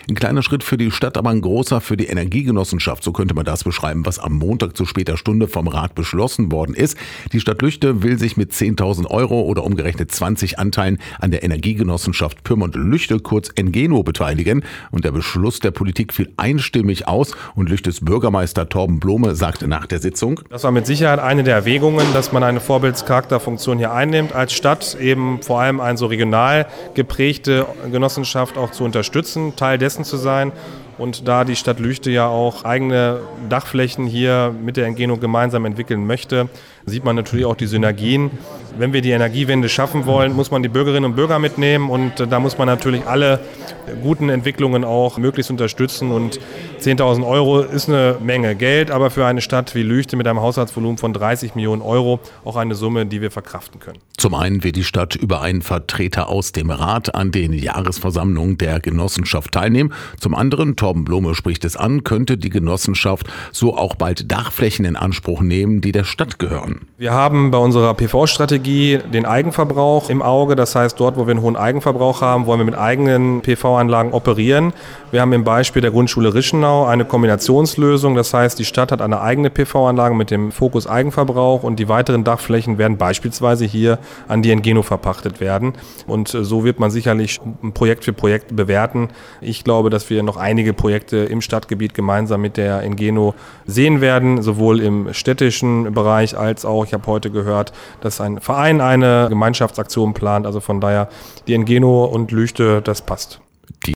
Ein kleiner Schritt für die Stadt, aber ein großer für die Energiegenossenschaft. So könnte man das beschreiben, was am Montag zu später Stunde vom Rat beschlossen worden ist. Die Stadt Lüchte will sich mit 10.000 Euro oder umgerechnet 20 Anteilen an der Energiegenossenschaft Pyrmont-Lüchte, kurz Engeno, beteiligen. Und der Beschluss der Politik fiel einstimmig aus. Und Lüchtes Bürgermeister Torben Blome sagte nach der Sitzung: Das war mit Sicherheit eine der Erwägungen, dass man eine Vorbildscharakterfunktion hier einnimmt, als Stadt eben vor allem eine so regional geprägte Genossenschaft auch zu unterstützen, Teil dessen zu sein. Und da die Stadt Lüchte ja auch eigene Dachflächen hier mit der Engeno gemeinsam entwickeln möchte, sieht man natürlich auch die Synergien. Wenn wir die Energiewende schaffen wollen, muss man die Bürgerinnen und Bürger mitnehmen und da muss man natürlich alle guten Entwicklungen auch möglichst unterstützen. Und 10.000 Euro ist eine Menge Geld, aber für eine Stadt wie Lüchte mit einem Haushaltsvolumen von 30 Millionen Euro auch eine Summe, die wir verkraften können. Zum einen wird die Stadt über einen Vertreter aus dem Rat an den Jahresversammlungen der Genossenschaft teilnehmen. Zum anderen, Torben Blome spricht es an, könnte die Genossenschaft so auch bald Dachflächen in Anspruch nehmen, die der Stadt gehören. Wir haben bei unserer PV-Strategie den Eigenverbrauch im Auge. Das heißt, dort, wo wir einen hohen Eigenverbrauch haben, wollen wir mit eigenen PV-Anlagen operieren. Wir haben im Beispiel der Grundschule Rischenau eine Kombinationslösung. Das heißt, die Stadt hat eine eigene PV-Anlage mit dem Fokus Eigenverbrauch und die weiteren Dachflächen werden beispielsweise hier an die Engeno verpachtet werden. Und so wird man sicherlich Projekt für Projekt bewerten. Ich glaube, dass wir noch einige Projekte im Stadtgebiet gemeinsam mit der Engeno sehen werden, sowohl im städtischen Bereich als auch, ich habe heute gehört, dass ein Verein eine Gemeinschaftsaktion plant. Also von daher, die Engeno und Lüchte, das passt.